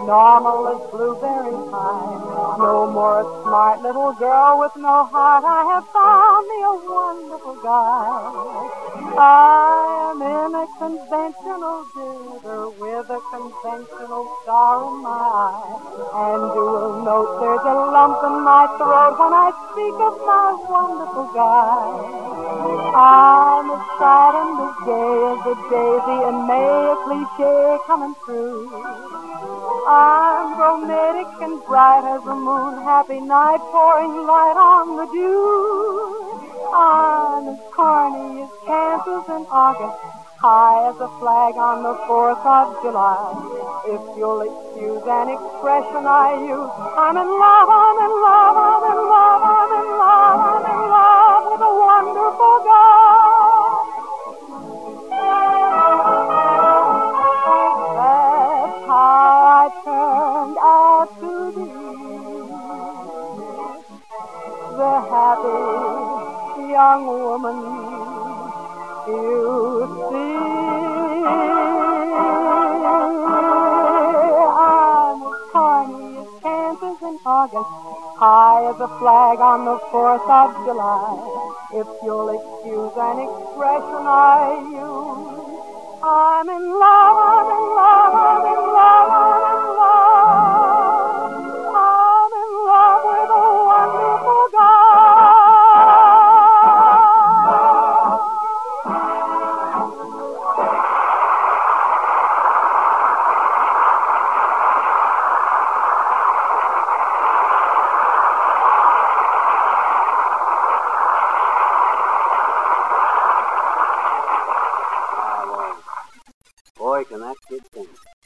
Normal as blueberry pie. No more a smart little girl with no heart. I have found me a wonderful guy. I am in a conventional dinner with a conventional star in my eye. And you will note there's a lump in my throat when I speak of my wonderful guy. I'm as sad and as gay as a daisy in May, a cliche coming true. I'm romantic and bright as the moon, happy night pouring light on the dew. I'm as corny as Kansas in August, high as a flag on the 4th of July. If you'll excuse an expression I use, I'm in love, I'm in love, I'm in love, I'm in love, I'm in love with a wonderful guy. That's how I turned out to be the happy young woman you see. I'm as corny as Kansas in August, high as a flag on the 4th of July. If you'll excuse an expression I use, I'm in love, I'm in love, I'm in love, I'm in love. I'm in love with a wonderful guy. Boy, can that kid sing.